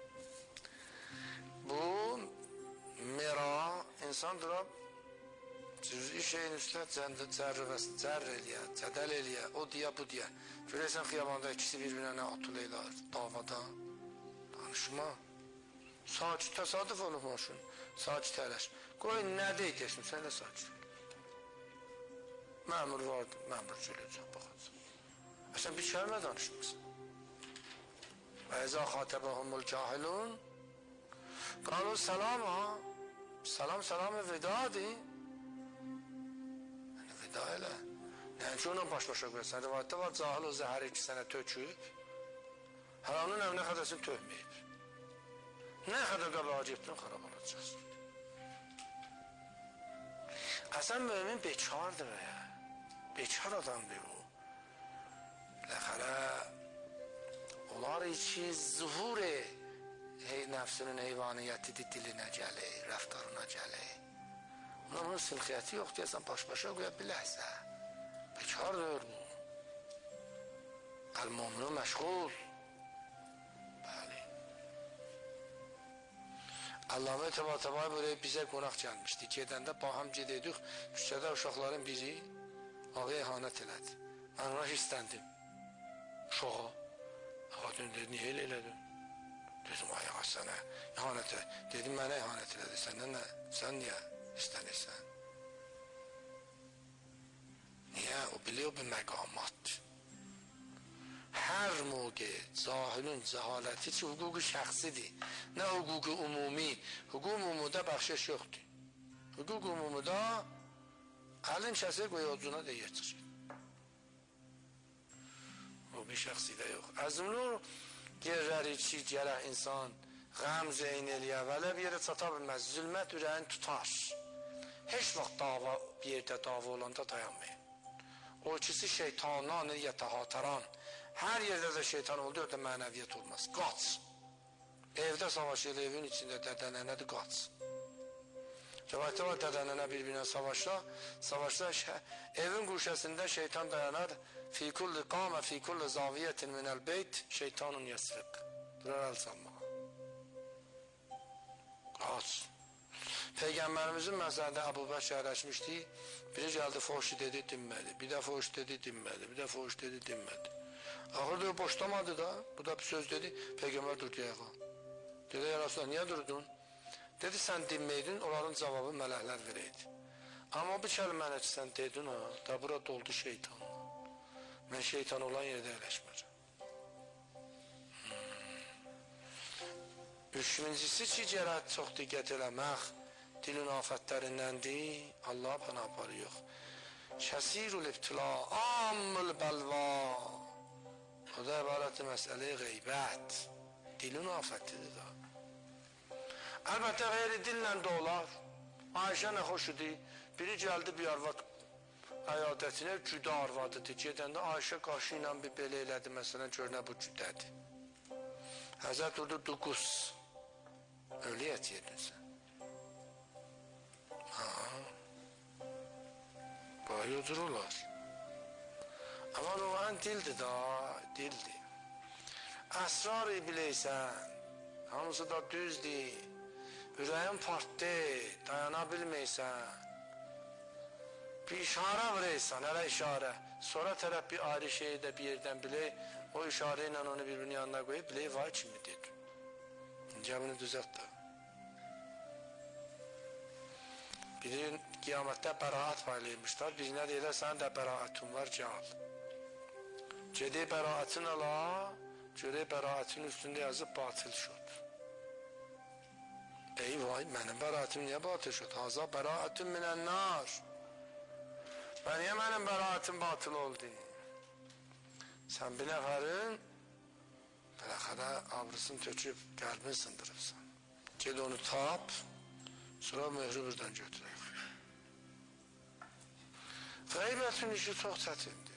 Speaker 9: Bu mera insan durab cüz'i şeyin üstünə cər eləyə, cədəl eləyə, o deyə, bu deyə. Görəysən xiyabanda ikisi bir-birinə atılırlar davada. Danışma. Sakit təsadüf olub olsun. Sakit ələş. Qoy nə deyirsin, sən də sakit ol. Məmur vardı, məmur gələcək, baxacaq. Sən bir kəlmə danışmısın. Və əzə xatəbəhumul cahilun qalu salama. Salam vedadır. Yəni veda elə. Yəni ki, ona baş-başa qoyarsan. Rivayətdə var, cahil o zəhəri 2 sənə töküb. Haramın əminə qədəsini tövməyib. Nə qədər qabağa getdin, xarab olacaqsın. Əsən mümin bekardır ya. Bekar adamdır o. Ləxərə onlar ki, zuhur nəfsinin heyvaniyyətidir, dilinə gəlir, rəftarına gəlir. Bunun silxiyyəti yox deyəsən, baş-başa qoya bilərsə. Bekardır bu. Əl-muminu məşğul. Bəli. Allame Təbatəbay buraya bizə qonaq gəlmişdi. Gedəndə baham gedəydik, küçədə uşaqların biri ağaya ihanət elədi. Mən ona hirsləndim. Uşağa. Qadın dedi, niyə elə elədin? Dedim, ayağa sənə ihanət elədi. Dedim, mənə ihanət elədi. Səndən nə? Sən niyə istənirsən? Niyə? O biliyor bir məqamatdır. Hər mövqe cahilin cəhaləti ki, hüququ şəxsidir. Nə hüququ umumi. Hüquq umumuda bəxşiş yoxdur. Hüquq umumuda əlin kəsir qoyucuna deyəcək. Hüquqi şəxsidə yox. Əzmlur yerləri ki, gərək insan qəm zeyn eləyə və elə bir yerə çata bilməz. Zülmət ürəyin tutar. Heç vaxt bir yerdə dava olanda dayanmayın. O ikisi şeytandan yətəhataran. Hər yerdə də şeytan oldu, orada mənəviyyət olmaz. Qaç. Evdə savaşır, evin içində dədənənədir, qaç. Rəvayətdə var, dədənənə bir-birinə savaşda evin quşəsində şeytan dayanar. Fi kulli qamə, fi kulli zaviyyətin minəl beyt, şeytanun yəsirik. Durar əl salmağa. Qaç. Peyğəmbərimizin məsələdə Əbu Bəkr əyləşmişdi. Biri gəldi, foşu dedi, dinmədi. Bir də foşu dedi, dinmədi. Bir də foşu dedi, dinmədi. Axırda o boşlamadı da, bu da bir söz dedi, Peyğəmbər durdu ayağa. Dedi, ya Rasulullah, niyə durdun? Dedi, sən dinməydin, onların cavabı mələklər verəydi. Amma bir kəlməni ki, sən dedin, da bura doldu şeytanla. Mən şeytan olan yerdə əyləşməyəcəm. Üçüncüsü ki, gərək çox diqqət eləmək, dilin afətlərindəndir, Allah pənah aparı yox. Kəsirul ibtila, amül bəlva. O da ibarəti məsələ-i qeybət. Dilin afətidir da. Əlbəttə, qeyri dillə də olar. Ayşə nə xoş idi. Biri gəldi bir arvad əyadətinə, cüdə arvadıdır. Gedəndə Ayşə qaşı ilə bir belə elədi. Məsələn, gör nə bu cüdədir. Həzət orada 9. Ölü ət yedin sən. Bayıdır olar. Ama ruhan dildir da, dildir. Əsrar-ı biləysən, hamısı da düzdür. Ürəyin partdı, dayana bilməysən. Bir işarə verəysən, hələ işarə. Sonra tərəf bir ayrı şeyi də bir yerdən bilək, o işarə ilə onu birbirinin yanına qoyub, bilək, vay kimi dedi. Cəmini düzelt da. Biri qiyamətdə bəraət paylaymışlar, birinə deyirlər, sənin də bəraətin var, gəl. Gedib bəraətin ala, görək bəraətin üstündə yazıb batıl şud. Ey vay, mənim bəraətim niyə batıl şud? Haza bəraətin minənnar. Və niyə mənim bəraətim batıl oldu? Sən bir nəfərin bələxədə abrısını töküb, qəlbini sındırıbsan. Gel onu tap, sonra möhrü buradan götürək. Qeybətin işi çox çətindir.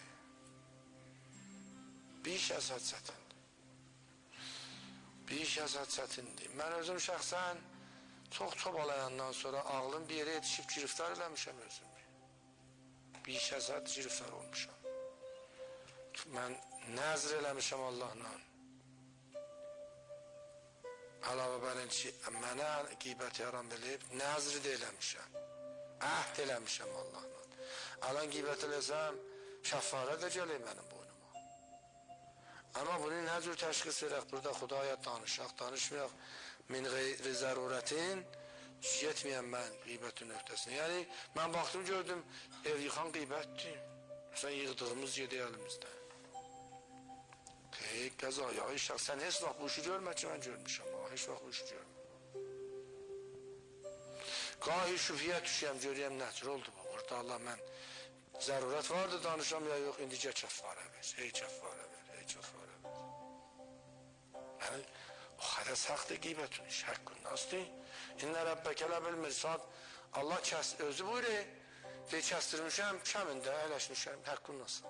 Speaker 9: Bir iş əsad çətindir. Bir iş əsad çətindir. Mən özüm şəxsən çox çobalayandan sonra ağlım bir yerə yetişib giriftar eləmişəm özümü. Bir iş əsad giriftar olmuşam. Mən nəzr eləmişəm Allahla. Əlavə bərin ki, mənə qeybət yaran bilib, nəzri də eləmişəm. Əhd eləmişəm Allahla. Alan qeybət eləsəm, şəffarə də gəlir mənim boynuma. Amma bunu nə cür təşxis verək, burada Xudaya danışmayaq, min qeyri zərurətin, yetməyəm mən qeybətin öhdəsini. Yəni, mən baxdım, gördüm, ev yıxan qeybətdir. Sən yığdığımız yedi əlimizdə. Qəza, ya, işləq, sən heç vaxt bu işi görmə ki, mən görmüşəm, heç vaxt bu işi görmə. Qahi şübhiyə düşəyəm, görəyəm, nəcür oldu bu, burada Allah mən zərurət vardı danışam ya yox, indicə kəffarə ver, hey kəffarə ver, hey kəffarə ver. Hələ saxtı qeybətun şəkkun nasdı. İnnə rəbbəkə ləbil mirsad. Allah özü buyuruyor. De kəstirmişəm, kəmində əyləşmişəm, həkkun nasıl?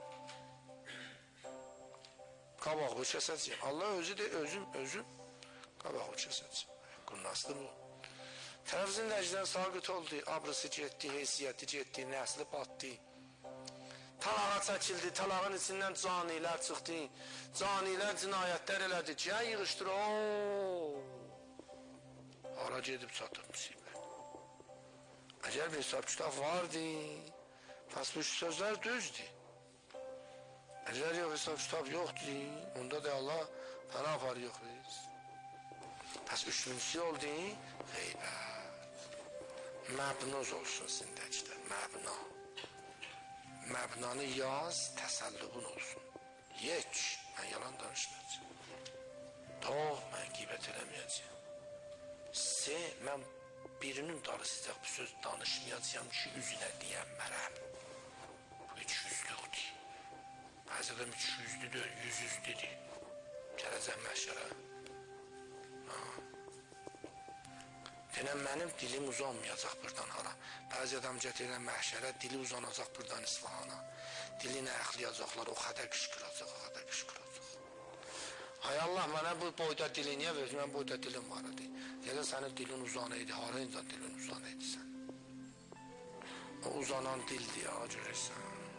Speaker 9: Qabağı kəsəcəyim. Allah özü de özüm qabağı kəsəcəyim. Həkkun nasıl bu? Televizyon dəcdən saqıt oldu, abrısı getdi, heysiyyəti getdi, nəsli batdı. Talağa çəkildi, talağın içindən canilər çıxdı. Canilər cinayətlər elədi, cəy yığışdır, Hara gedib çatır müsibət. Əgər bir hesab kitab vardı, pəs bu sözlər düzdür. Əgər yox hesab kitab yoxdur, onda da Allah fəna var yoxdur. Pəs üçüncüsü oldu, qeybət. Məbnuz olsun zindəkidə, məbna. Məbnanı yaz, təsəlluğun olsun. Yeç, mən yalan danışmayacağım. Doğ, mən qeybət eləməyəcəyim. Mən birinin darısıyacaq bu söz danışmayacağım ki, üzünə deyənmərəm. Bu üç yüzlükdür. Bəzi adam üç yüzlüdür, 100 yüzlüdür. Gələcək məşərə. Denən mənim dilim uzanmayacaq buradan hala. Bəzi adam gətirən məhşərə dili uzanacaq buradan İsfahana. Dilini əxləyəcəklar, o qədər qışqıracaq, o qədər qışqıracaq. Ay Allah, mənə bu boyda dili niyə verir? Mən boyda dilim var idi. Elə sənin dilin uzanıydı, harayınca dilin uzanıydı sən. O uzanan dildir ya, görürsən.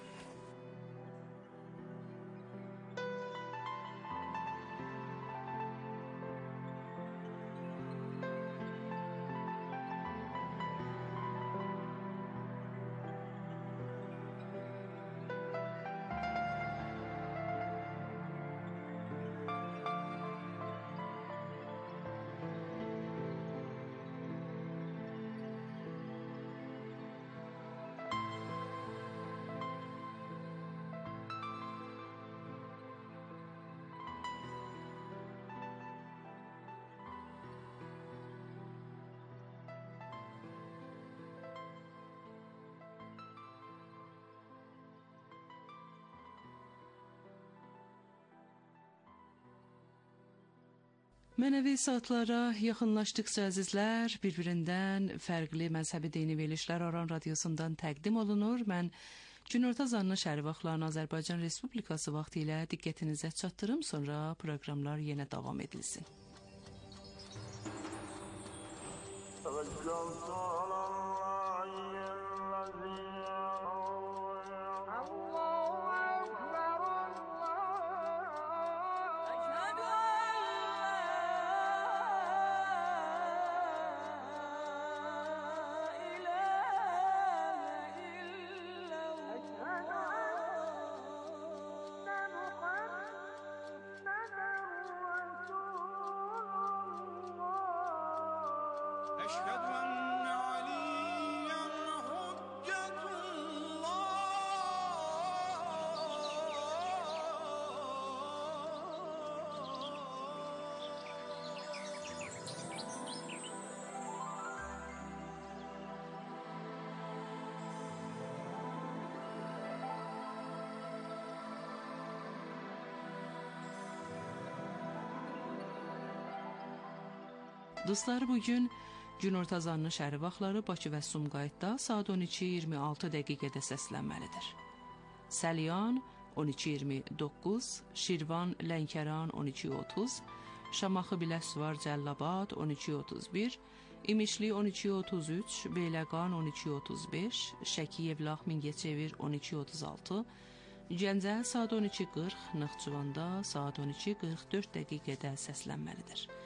Speaker 4: Mənəvi saatlara yaxınlaşdıqca əzizlər, bir-birindən fərqli məzhəbi dini verilişlər Aran radiosundan təqdim olunur. Mən günorta zanlı şəhər vaxtlarını Azərbaycan Respublikası vaxtı ilə diqqətinizə çatdırım, sonra proqramlar yenə davam edilsin. Dostlar, bugün günorta zanlı şəhəri vaxtları Bakı və Sumqayıtda saat 12:26 dəqiqədə səslənməlidir. Səlyan 12:29, Şirvan, Lənkəran 12:30, Şamaxı, Biləsuvar, Cəllabad 12:31, İmişli 12:33, Beyləqan 12:35, Şəki, Yevlax, Mingəçevir 12:36, Gəncə saat 12:40, Naxçıvanda saat 12:44 dəqiqədə səslənməlidir.